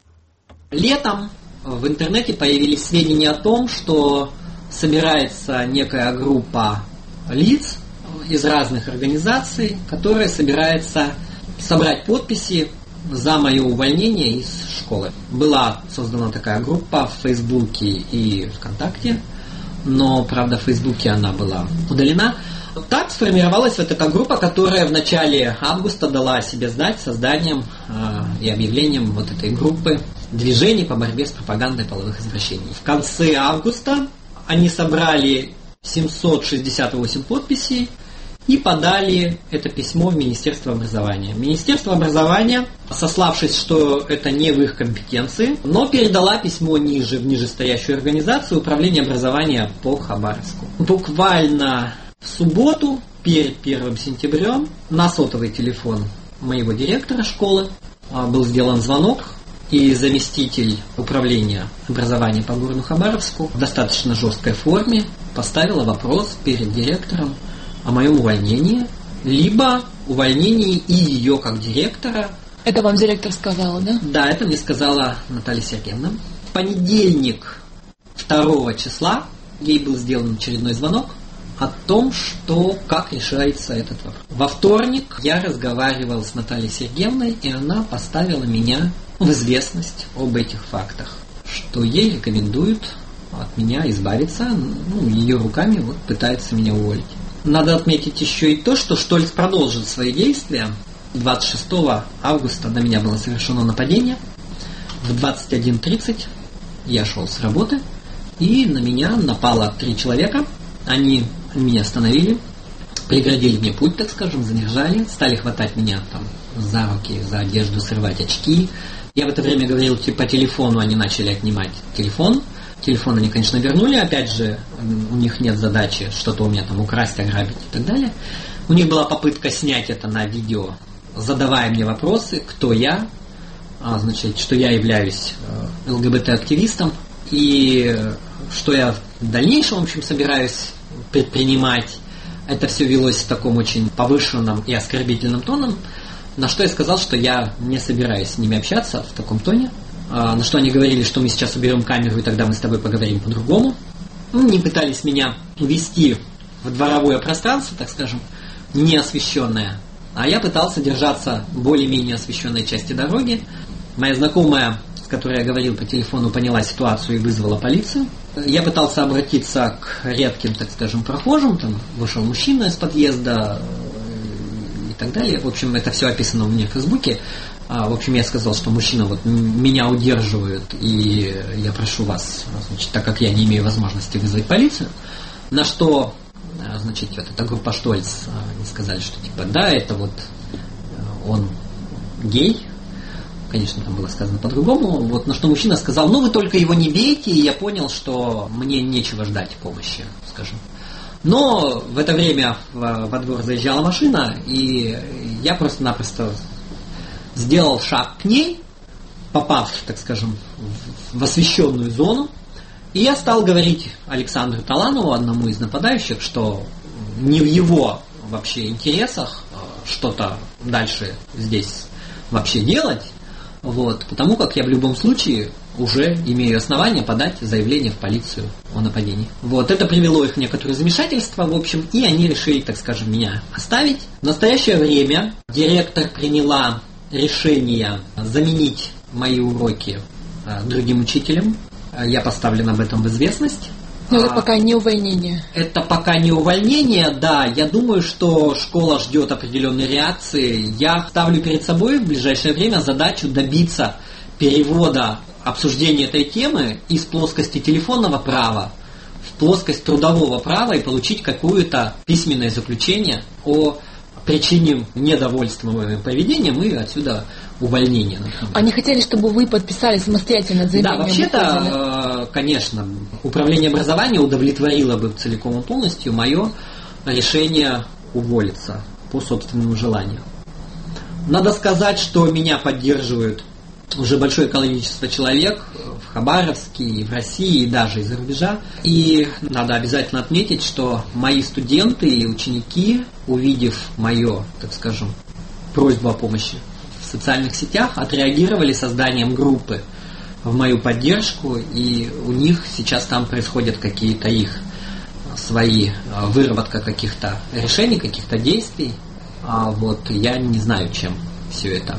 Speaker 13: Летом в интернете появились сведения о том, что собирается некая группа лиц из разных организаций, которая собирается собрать подписи за мое увольнение из школы. Была создана такая группа в Фейсбуке и ВКонтакте, но, правда, в Фейсбуке она была удалена. Так сформировалась вот эта группа, которая в начале августа дала о себе знать созданием э, и объявлением вот этой группы движений по борьбе с пропагандой половых извращений. В конце августа они собрали семьсот шестьдесят восемь подписей и подали это письмо в Министерство образования. Министерство образования, сославшись, что это не в их компетенции, но передала письмо ниже, в нижестоящую организацию Управления образования по Хабаровску. Буквально в субботу, перед первым сентября, на сотовый телефон моего директора школы был сделан звонок, и заместитель управления образования по городу Хабаровску в достаточно жесткой форме поставила вопрос перед директором о моем увольнении, либо увольнении и ее как директора.
Speaker 14: Это вам директор сказала, да?
Speaker 13: Да, это мне сказала Наталья Сергеевна. В понедельник, второго числа, ей был сделан очередной звонок о том, что как решается этот вопрос. Во вторник я разговаривал с Натальей Сергеевной, и она поставила меня в известность об этих фактах, что ей рекомендуют от меня избавиться, ну, ее руками вот пытается меня уволить. Надо отметить еще и то, что Штольц продолжит свои действия. двадцать шестого августа на меня было совершено нападение. В двадцать один тридцать я шел с работы, и на меня напало три человека. Они меня остановили, преградили мне путь, так скажем, задержали, стали хватать меня там за руки, за одежду, срывать очки. Я в это время говорил по телефону, они начали отнимать телефон. Телефон они, конечно, вернули, опять же, у них нет задачи что-то у меня там украсть, ограбить и так далее. У них была попытка снять это на видео, задавая мне вопросы, кто я, а, значит, что я являюсь э, ЛГБТ-активистом, и что я в дальнейшем, в общем, собираюсь предпринимать. Это все велось в таком очень повышенном и оскорбительном тоном, на что я сказал, что я не собираюсь с ними общаться в таком тоне. На что они говорили, что мы сейчас уберем камеру, и тогда мы с тобой поговорим по-другому. Они пытались меня увести в дворовое пространство, так скажем, неосвещенное. а я пытался держаться более-менее освещенной части дороги. Моя знакомая, с которой я говорил по телефону, поняла ситуацию и вызвала полицию. Я пытался обратиться к редким, так скажем, прохожим. Там вышел мужчина из подъезда и так далее. В общем, это все описано у меня в Фейсбуке. В общем, я сказал, что мужчина вот меня удерживает, и я прошу вас, значит, так как я не имею возможности вызвать полицию, на что, значит, вот эта группа Штольц, они сказали, что типа, да, это вот он гей, конечно, там было сказано по-другому, вот, на что мужчина сказал, ну вы только его не бейте, и я понял, что мне нечего ждать помощи, скажем. Но в это время во двор заезжала машина, и я просто-напросто сделал шаг к ней, попав, так скажем, в освещенную зону, и я стал говорить Александру Таланову, одному из нападающих, что не в его вообще интересах что-то дальше здесь вообще делать, вот, потому как я в любом случае уже имею основания подать заявление в полицию о нападении. Вот, это привело их в некоторое замешательство, в общем, и они решили, так скажем, меня оставить. В настоящее время директор приняла решение заменить мои уроки а, другим учителем. Я поставлен об этом в известность.
Speaker 14: Но это а, пока не увольнение.
Speaker 13: Это пока не увольнение, да. Я думаю, что школа ждет определенной реакции. Я ставлю перед собой в ближайшее время задачу добиться перевода обсуждения этой темы из плоскости телефонного права в плоскость трудового права и получить какое-то письменное заключение о причине недовольства моим поведением и отсюда увольнение. Например.
Speaker 14: Они хотели, чтобы вы подписали самостоятельно заявление?
Speaker 13: Да, вообще-то, конечно, управление образования удовлетворило бы целиком и полностью мое решение уволиться по собственному желанию. Надо сказать, что меня поддерживают уже большое количество человек в Хабаровске, и в России, и даже из-за рубежа. И надо обязательно отметить, что мои студенты и ученики, увидев мою, так скажем, просьбу о помощи в социальных сетях, отреагировали созданием группы в мою поддержку, и у них сейчас там происходят какие-то их свои выработка каких-то решений, каких-то действий. А вот я не знаю, чем все это,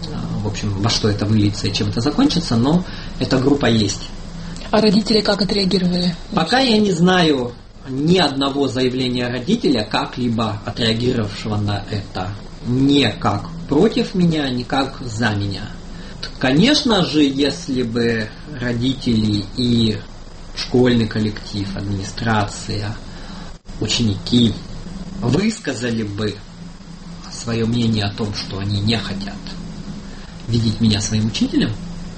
Speaker 13: в общем, во что это выльется и чем это закончится, но эта группа есть.
Speaker 14: А родители как отреагировали?
Speaker 13: Пока я не знаю ни одного заявления родителя, как-либо отреагировавшего на это, не как против меня, не как за меня. Конечно же, если бы родители и школьный коллектив, администрация, ученики высказали бы свое мнение о том, что они не хотят видеть меня своим учителем,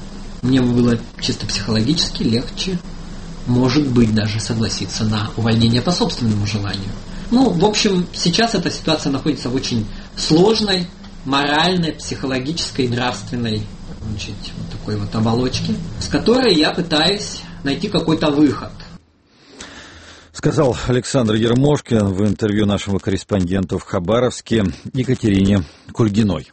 Speaker 13: мне бы было чисто психологически легче, может быть, даже согласиться на увольнение по собственному желанию. Ну, в общем, сейчас эта ситуация находится в очень сложной моральной, психологической, нравственной, значит, вот такой вот оболочке, с которой я пытаюсь найти какой-то выход.
Speaker 1: Сказал Александр Ермошкин в интервью нашему корреспонденту в Хабаровске Екатерине Кульгиной.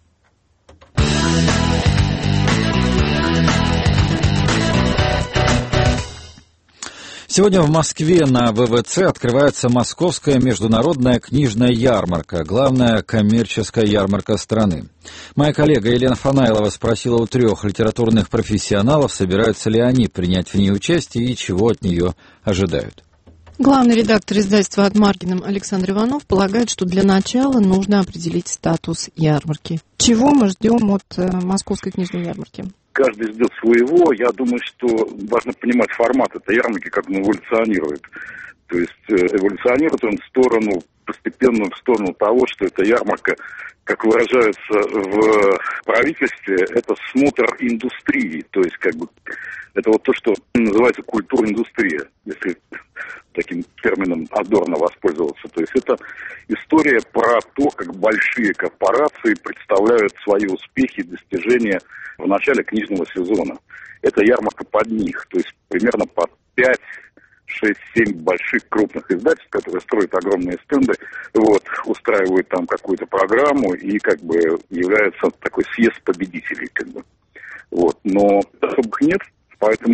Speaker 1: Сегодня в Москве на вэ вэ цэ открывается Московская международная книжная ярмарка, главная коммерческая ярмарка страны. Моя коллега Елена Фанайлова спросила у трех литературных профессионалов, собираются ли они принять в ней участие и чего от нее ожидают.
Speaker 2: Главный редактор издательства «От Маргиным» Александр Иванов полагает, что для начала нужно определить статус ярмарки. Чего мы ждем от Московской книжной ярмарки?
Speaker 15: Каждый ждет своего. Я думаю, что важно понимать формат этой ярмарки, как он эволюционирует. То есть эволюционирует он в сторону, постепенно в сторону того, что эта ярмарка, как выражаются в правительстве, это смотр индустрии. То есть как бы это вот то, что называется культурная индустрия, если таким термином Адорно воспользоваться. То есть это история про то, как большие корпорации представляют свои успехи и достижения в начале книжного сезона. Это ярмарка под них, то есть примерно под пять, шесть, семь больших крупных издательств, которые строят огромные стенды, вот, устраивают там какую-то программу и как бы является такой съезд победителей, как бы. Вот. Но особых нет, поэтому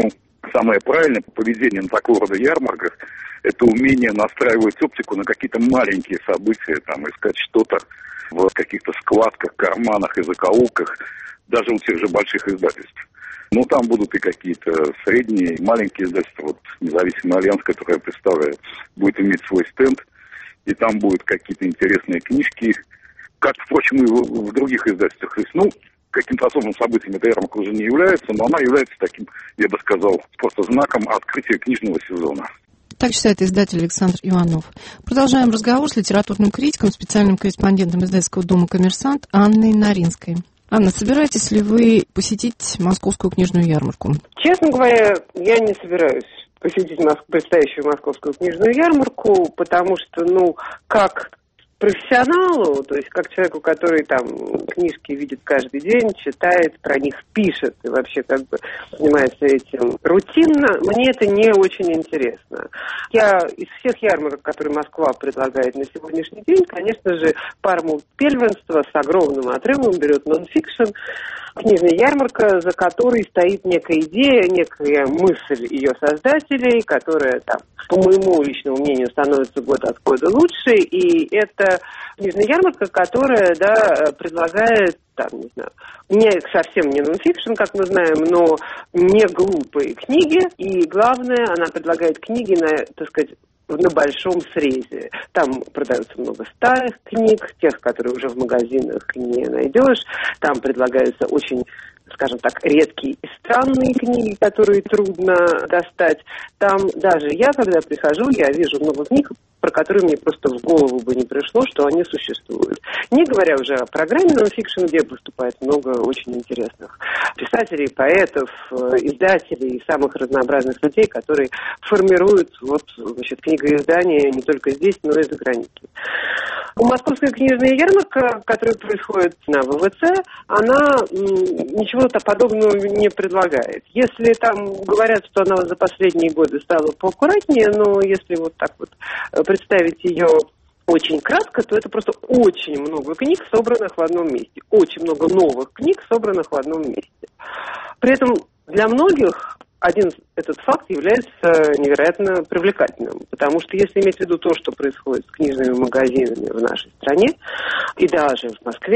Speaker 15: самое правильное поведение на такого рода ярмарках – это умение настраивать оптику на какие-то маленькие события, там, искать что-то в каких-то складках, карманах и закоулках, даже у тех же больших издательств. Ну, там будут и какие-то средние, маленькие издательства. Вот независимый альянс, который я представляю, будет иметь свой стенд, и там будут какие-то интересные книжки, как, впрочем, и в, в других издательствах. То есть, ну, каким-то особым событием эта ярмарка уже не является, но она является таким, я бы сказал, просто знаком открытия книжного сезона.
Speaker 2: Так считает издатель Александр Иванов. Продолжаем разговор с литературным критиком, специальным корреспондентом издательского дома «Коммерсант» Анной Наринской. Анна, собираетесь ли вы посетить Московскую книжную ярмарку?
Speaker 16: Честно говоря, я не собираюсь посетить предстоящую Московскую книжную ярмарку, потому что, ну, как профессионалу, то есть как человеку, который там книжки видит каждый день, читает, про них пишет и вообще как бы занимается этим рутинно, мне это не очень интересно. Я из всех ярмарок, которые Москва предлагает на сегодняшний день, конечно же, парму первенства с огромным отрывом берет нон-фикшн, книжная ярмарка, за которой стоит некая идея, некая мысль ее создателей, которая там, по моему личному мнению, становится год от года лучше, и это книжная ярмарка, которая, да, предлагает, там, не знаю, не совсем не нонфикшн, как мы знаем, но не глупые книги, и главное, она предлагает книги на, так сказать, на большом срезе. Там продается много старых книг, тех, которые уже в магазинах не найдешь. Там предлагаются очень, скажем так, редкие и странные книги, которые трудно достать. Там даже я, когда прихожу, я вижу много книг, про которые мне просто в голову бы не пришло, что они существуют. Не говоря уже о программе нонфикшн, где выступает много очень интересных писателей, поэтов, издателей и самых разнообразных людей, которые формируют вот, значит, книгоиздание не только здесь, но и за границей. Московская книжная ярмарка, которая происходит на ВВЦ, она ничего-то подобного не предлагает. Если там говорят, что она за последние годы стала поаккуратнее, но если вот так вот представить ее очень кратко, то это просто очень много книг, собранных в одном месте. Очень много новых книг, собранных в одном месте. При этом для многих один этот факт является невероятно привлекательным, потому что если иметь в виду то, что происходит с книжными магазинами в нашей стране, и даже в Москве,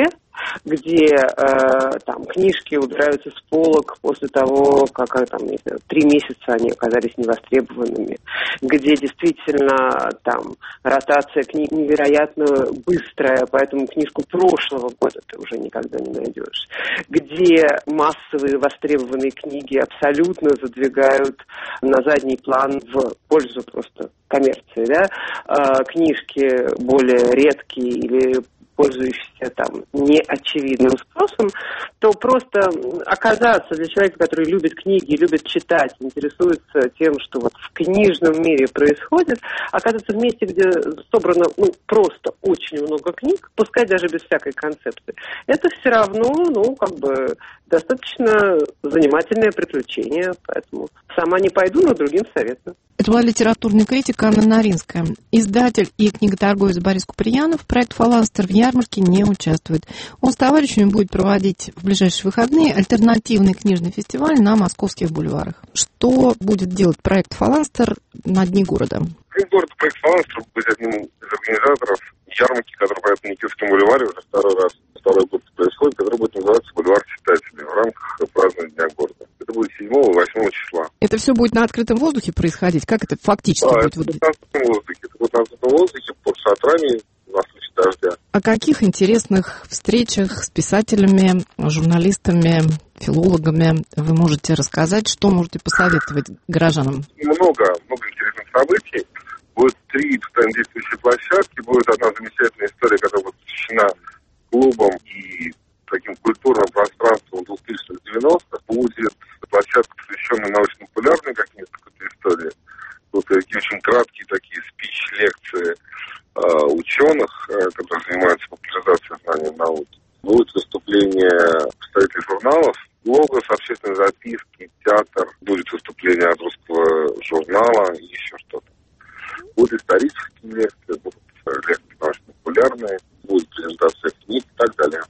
Speaker 16: где э, там книжки убираются с полок после того, как там, не знаю, три месяца они оказались невостребованными, где действительно там ротация книг невероятно быстрая, поэтому книжку прошлого года ты уже никогда не найдешь, где массовые востребованные книги абсолютно задвигают на задний план в пользу просто коммерции, да, э, книжки более редкие или пользующийся там неочевидным спросом, то просто оказаться для человека, который любит книги, любит читать, интересуется тем, что вот в книжном мире происходит, оказаться в месте, где собрано ну, просто очень много книг, пускай даже без всякой концепции, это все равно, ну, как бы достаточно занимательное приключение, поэтому сама не пойду, но другим советую.
Speaker 2: Это была литературный критик Анна Наринская. Издатель и книготорговец Борис Куприянов в проект «Фаланстер» в ярмарке не участвует. Он с товарищами будет проводить в ближайшие выходные альтернативный книжный фестиваль на московских бульварах. Что будет делать проект «Фаланстер» на дне города?
Speaker 17: Город проект «Фаланстер» будет одним из организаторов ярмарки, которая проходит на Никитском бульваре уже второй раз, второй год происходит, который будет называться «Бульвар читателей» в рамках празднования Дня города. Это будет седьмого и восьмого числа. Это все будет на открытом воздухе происходить? Как это фактически
Speaker 16: а,
Speaker 17: будет?
Speaker 16: Это будет на открытом воздухе. Это будет на открытом воздухе под шатрами на случай дождя.
Speaker 2: О каких интересных встречах с писателями, журналистами, филологами вы можете рассказать? Что можете посоветовать горожанам?
Speaker 17: Много, много интересных событий. Будет три постоянно действующие площадки. Будет одна замечательная история, которая будет посвящена клубам и таким культурным пространством двухтысячных девяностых. Будет площадка, посвященная научно-популярной какой-то истории. Вот такие очень краткие такие спич-лекции э, ученых, э, которые занимаются популяризацией знаний науки. Будет выступление представителей журналов, блогов, общественной записки, театр. Будет выступление от русского журнала и еще что-то. Будут исторические лекции, будут лекции научно-популярные, будет презентация книг и так далее.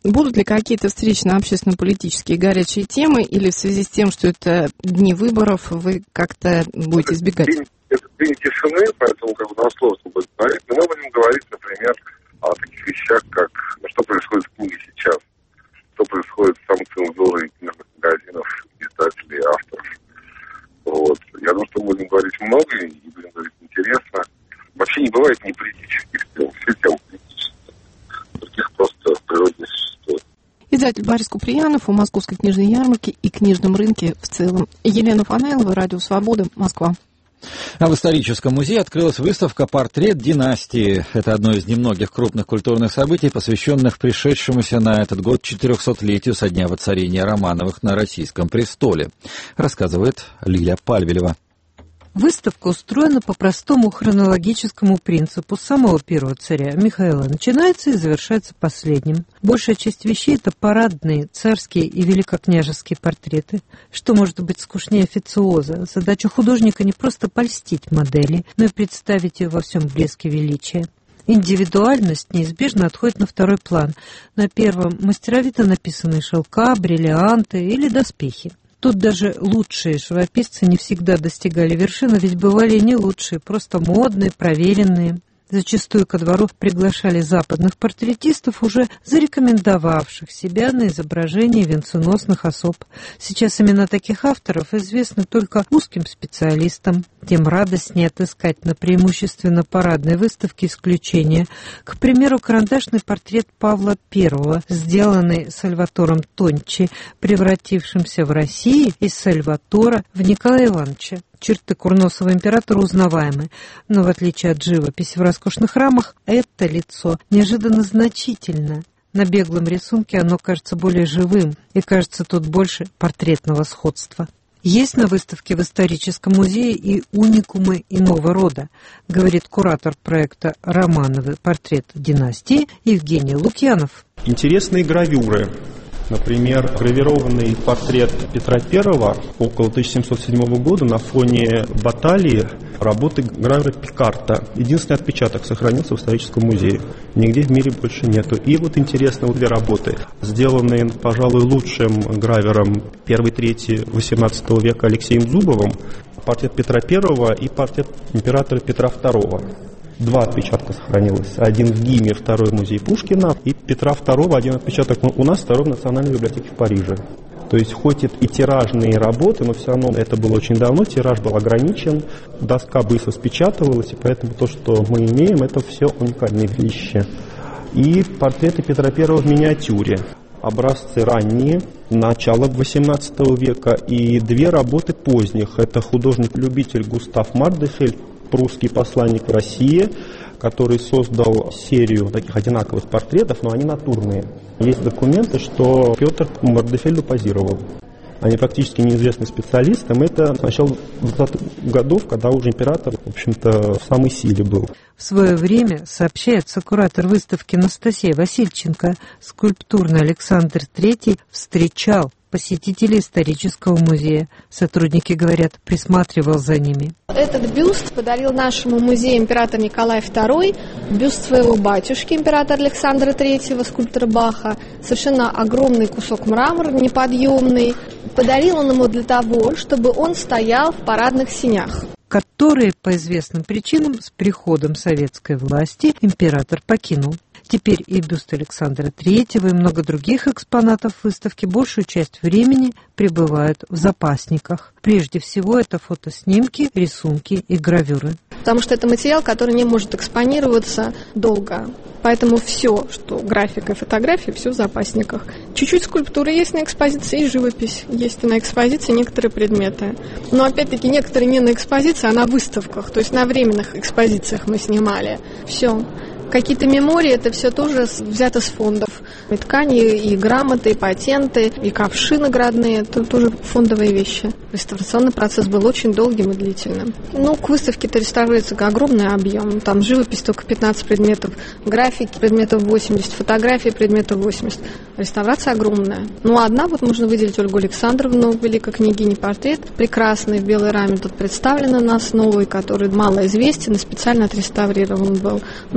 Speaker 18: Будут ли какие-то встречи на общественно-политические горячие темы, или в связи с тем, что это дни выборов, вы как-то будете избегать?
Speaker 17: Это день тишины, поэтому как бы нам сложно будет говорить. Но мы будем говорить, например, о таких вещах, как ну, что происходит в книге сейчас, что происходит с самоцензурой книжных магазинов, издателей, авторов. Вот. Я думаю, что мы будем говорить много и будем говорить интересно. Вообще не бывает неполитических тем, все темы политические. Других просто в природе не существует.
Speaker 18: Издатель Борис Куприянов о Московской книжной ярмарке и книжном рынке в целом. Елена Фанайлова, Радио Свобода, Москва.
Speaker 1: А в историческом музее открылась выставка «Портрет династии». Это одно из немногих крупных культурных событий, посвященных пришедшемуся на этот год четырехсотлетию со дня воцарения Романовых на российском престоле, рассказывает Лиля Пальвелева.
Speaker 19: Выставка устроена по простому хронологическому принципу самого первого царя Михаила. Начинается и завершается последним. Большая часть вещей – это парадные царские и великокняжеские портреты. Что может быть скучнее официоза? Задача художника не просто польстить модели, но и представить ее во всем блеске величия. Индивидуальность неизбежно отходит на второй план. На первом – мастеровито написанные шелка, бриллианты или доспехи. Тут даже лучшие живописцы не всегда достигали вершины, ведь бывали и не лучшие, просто модные, проверенные. Зачастую ко двору приглашали западных портретистов, уже зарекомендовавших себя на изображении венценосных особ. Сейчас имена таких авторов известны только узким специалистам. Тем радостнее отыскать на преимущественно парадной выставке исключения. К примеру, карандашный портрет Павла Первого, сделанный Сальватором Тончи, превратившимся в России из Сальватора в Николая Ивановича. Черты курносого императора узнаваемы, но в отличие от живописи в роскошных рамах, это лицо неожиданно значительно. На беглом рисунке оно кажется более живым, и кажется тут больше портретного сходства. Есть на выставке в историческом музее и уникумы иного рода, говорит куратор проекта «Романовы. Портрет династии» Евгений Лукьянов.
Speaker 20: Интересные гравюры. Например, гравированный портрет Петра Первого около тысяча семьсот седьмого года на фоне баталии работы гравера Пикарта. Единственный отпечаток сохранился в историческом музее. Нигде в мире больше нету. И вот интересно, вот две работы, сделанные, пожалуй, лучшим гравером первого-третьего восемнадцатого века Алексеем Зубовым. Портрет Петра Первого и портрет императора Петра Второго. Два отпечатка сохранилось. Один в ГИМе, второй в музее Пушкина. И Петра Второго один отпечаток у нас, второй в Национальной библиотеке в Париже. То есть хоть и тиражные работы, но все равно это было очень давно, тираж был ограничен, доска быстро спечатывалась, и поэтому то, что мы имеем, это все уникальные вещи. И портреты Петра Первого в миниатюре. Образцы ранние, начало восемнадцатого века, и две работы поздних. Это художник-любитель Густав Мардефельд, прусский посланник в России, который создал серию таких одинаковых портретов, но они натурные. Есть документы, что Петр Мардефельду позировал. Они практически неизвестны специалистам. Это с начала двадцатых годов, когда уже император, в общем-то, в самой силе был.
Speaker 19: В свое время, сообщается куратор выставки Анастасия Васильченко, скульптурный Александр Третий встречал посетителей исторического музея. Сотрудники говорят, присматривал за ними.
Speaker 21: Этот бюст подарил нашему музею император Николай Второй, бюст своего батюшки, императора Александра Третьего, скульптора Баха, совершенно огромный кусок мрамора, неподъемный. Подарил он ему для того, чтобы он стоял в парадных сенях,
Speaker 19: которые по известным причинам с приходом советской власти император покинул. Теперь и бюст Александра Третьего, и много других экспонатов выставки большую часть времени пребывают в запасниках. Прежде всего, это фотоснимки, рисунки и гравюры.
Speaker 21: Потому что это материал, который не может экспонироваться долго. Поэтому все, что графика и фотография, все в запасниках. Чуть-чуть скульптуры есть на экспозиции, и живопись есть на экспозиции, некоторые предметы. Но опять-таки некоторые не на экспозиции, а на выставках. То есть на временных экспозициях мы снимали. Все. Какие-то мемории, это все тоже взято с фондов. И ткани, и грамоты, и патенты, и ковши наградные, это тоже фондовые вещи. Реставрационный процесс был очень долгим и длительным. Ну, к выставке-то реставрируется огромный объем. Там живопись только пятнадцать предметов, графики предметов восемьдесят, фотографии предметов восемьдесят. Реставрация огромная. Ну, одна вот можно выделить Ольгу Александровну, великой княгини, портрет. Прекрасный в белой раме тут представлен у нас новый, который мало известен и специально отреставрирован был. Но вообще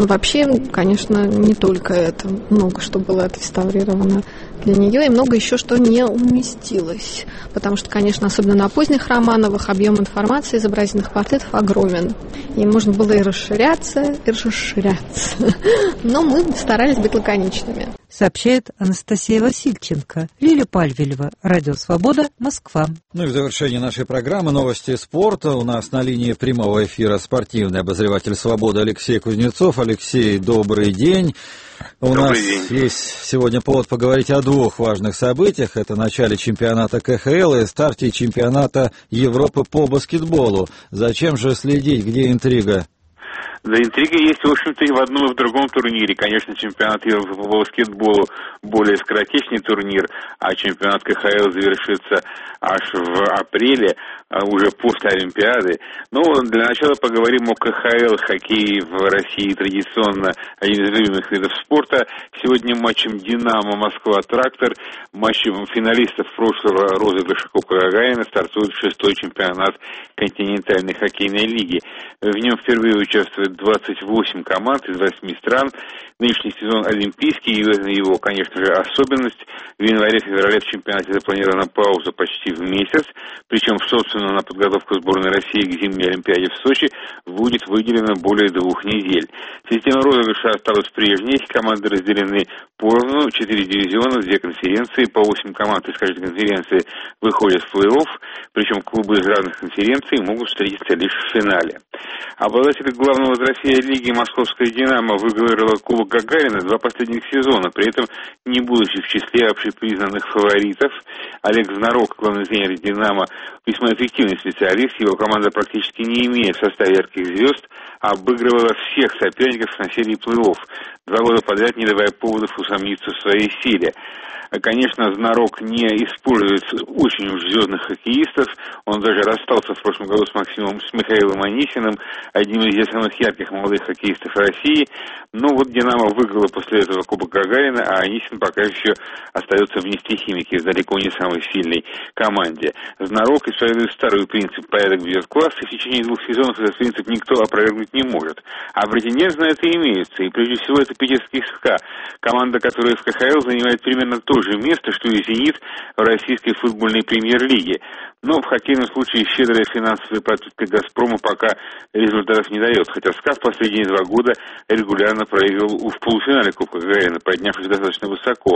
Speaker 21: И, конечно, не только это. Много что было отреставрировано для нее, и много еще что не уместилось. Потому что, конечно, особенно на поздних Романовых объем информации, изобразительных портретов огромен. И можно было и расширяться, и расширяться. Но мы старались быть лаконичными.
Speaker 19: Сообщает Анастасия Васильченко. Лиля Пальвелева, Радио Свобода, Москва.
Speaker 1: Ну и в завершении нашей программы новости спорта. У нас на линии прямого эфира спортивный обозреватель «Свободы» Алексей Кузнецов. Алексей, добрый день. У
Speaker 3: Добрый
Speaker 1: нас
Speaker 3: день.
Speaker 1: есть сегодня повод поговорить о двух важных событиях. Это начале чемпионата ка ха эл и старте чемпионата Европы по баскетболу. Зачем же следить? Где интрига?
Speaker 3: Да, интрига есть, в общем-то, и в одном, и в другом турнире. Конечно, чемпионат Европы по баскетболу более скоротечный турнир, а чемпионат ка ха эл завершится аж в апреле, уже после Олимпиады. Но для начала поговорим о ка ха эл. Хоккей в России традиционно один из любимых видов спорта. Сегодня матчем «Динамо» Москва-Трактор, матчем финалистов прошлого розыгрыша Кубка Гагарина стартует шестой чемпионат континентальной хоккейной лиги. В нем впервые участвует двадцать восемь команд из восьми стран. Нынешний сезон олимпийский, и его, конечно же, особенность. В январе-феврале в чемпионате запланирована пауза почти в месяц, причем, собственно, на подготовку сборной России к зимней Олимпиаде в Сочи будет выделено более двух недель. Система розыгрыша осталась прежней, команды разделены поровну, четыре дивизиона, две конференции, по восемь команд из каждой конференции выходят в плей-офф, причем клубы из разных конференций могут встретиться лишь в финале. Обладатель главного трофея лиги «Московская «Динамо» выиграла Кубок Гагарина два последних сезона, при этом не будучи в числе общепризнанных фаворитов. Олег Знарок, главный тренер «Динамо», весьма эффективный специалист, его команда практически не имея в составе ярких звезд, обыгрывала всех соперников на серии плей-офф, два года подряд не давая поводов усомниться в своей силе. Конечно, Знарок не использует очень уж звездных хоккеистов. Он даже расстался в прошлом году с Максимом, с Михаилом Анисиным, одним из самых ярких молодых хоккеистов России. Но вот «Динамо» выиграла после этого Кубок Гагарина, а Анисин пока еще остается в нефтехимике, в далеко не самой сильной команде. Знарок исповедует старый принцип «порядок бьет класс», и в течение двух сезонов этот принцип никто опровергнуть не может. А претендент на это имеется, и прежде всего это питерский СКА, команда, которая в ка ха эл занимает примерно то же место, что и «Зенит» в российской футбольной премьер-лиге. Но в хоккейном случае щедрая финансовая подпитка «Газпрома» пока результатов не дает, хотя СКА в последние два года регулярно проигрывал в полуфинале Кубка Гагарина, поднявшись достаточно высоко.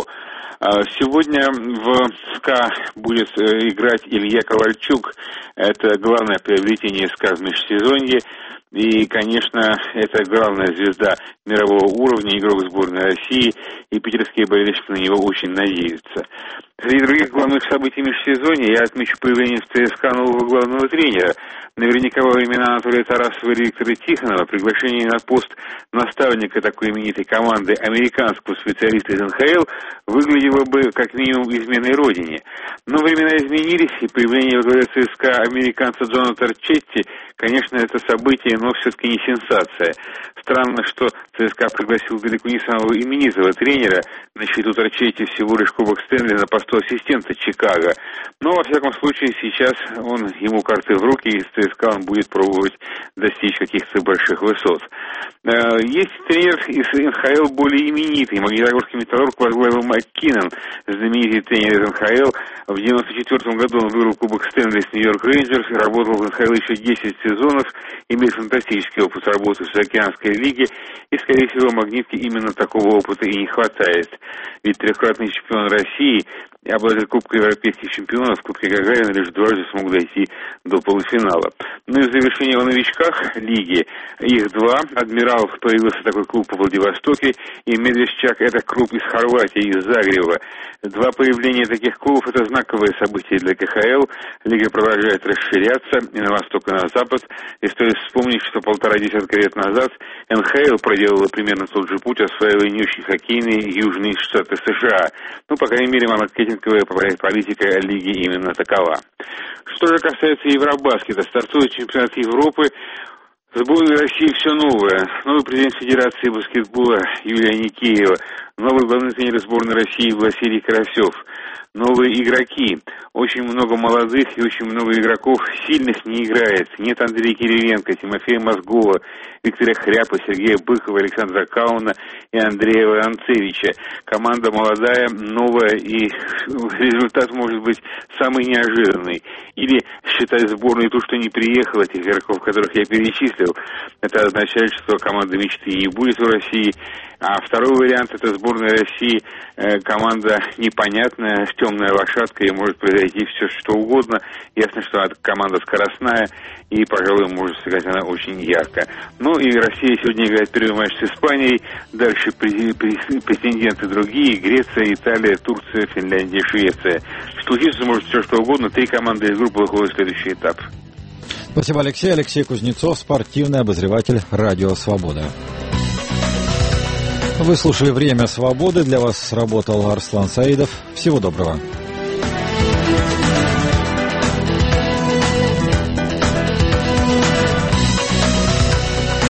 Speaker 3: Сегодня в СКА будет играть Илья Ковальчук. Это главное приобретение СКА в межсезонье. И, конечно, это главная звезда мирового уровня, игрок сборной России, и питерские болельщики на него очень надеются. Среди других главных событий межсезонья я отмечу появление в ЦСКА нового главного тренера. Наверняка во времена Анатолия Тарасова и Виктора Тихонова приглашение на пост наставника такой именитой команды американского специалиста из эн ха эл выглядело бы как минимум изменой родине. Но времена изменились, и появление во главе ЦСКА американца Джона Торчетти, конечно, это событие, но все-таки не сенсация. Странно, что ЦСКА пригласил далеко не самого именитого тренера, на счету Торчетти всего лишь Кубок Стэнли на посту ассистента Чикаго. Но, во всяком случае, сейчас он, ему карты в руки, и с ЦСКА он будет пробовать достичь каких-то больших высот. Есть тренер из эн ха эл более именитый. Магнитогорский «Металлург» возглавил Майк Киннон, знаменитый тренер из эн ха эл. В девяносто четвёртом году он выиграл Кубок Стэнли с Нью-Йорк Рейнджерс, работал в эн ха эл еще десять сезонов, имеет фантастический опыт работы в Заокеанской лиге, и, скорее всего, «Магнитке» именно такого опыта и не хватает. Ведь трехкратный чемпион России и обладатель Кубка европейских чемпионов в Кубке Гагарина лишь дважды смог дойти до полуфинала. Ну и в завершение о новичках лиги. Их два. «Адмирал» появился такой клуб в Владивостоке, и «Медвежчак» — это клуб из Хорватии, из Загреба. Два появления таких клубов — это знаковое событие для ка ха эл. Лига продолжает расширяться и на восток, и на запад. И стоит вспомнить, что полтора десятка лет назад эн ха эл проделала примерно тот же путь, осваивая не очень хоккейные южные штаты США. Ну, по крайней мере, маркетинговая политика лиги именно такова. Что же касается Евробаскета, стартует чемпионат Европы. В сборной России все новое. Новый президент Федерации баскетбола Юлия Никеева Новый главный тренер сборной России Василий Карасев. Новые игроки. Очень много молодых и очень много игроков сильных не играет. Нет Андрея Кириленко, Тимофея Мозгова, Виктора Хряпа, Сергея Быкова, Александра Кауна и Андрея Воронцевича. Команда молодая, новая, и результат может быть самый неожиданный. Или, считая сборную ту, что не приехало, тех игроков, которых я перечислил, это означает, что команда мечты и будет в России. А второй вариант — это сборная России, э, команда непонятная, темная лошадка, и может произойти все что угодно. Ясно, что команда скоростная, и, пожалуй, может сыграть она очень ярко. Ну и Россия сегодня играет первый матч с Испанией, дальше претенденты другие: Греция, Италия, Турция, Финляндия, Швеция. Случиться может все что угодно, три команды из группы выходят в следующий этап.
Speaker 1: Спасибо, Алексей. Алексей Кузнецов, спортивный обозреватель «Радио Свобода». Вы слушали «Время свободы». Для вас работал Арслан Саидов. Всего доброго.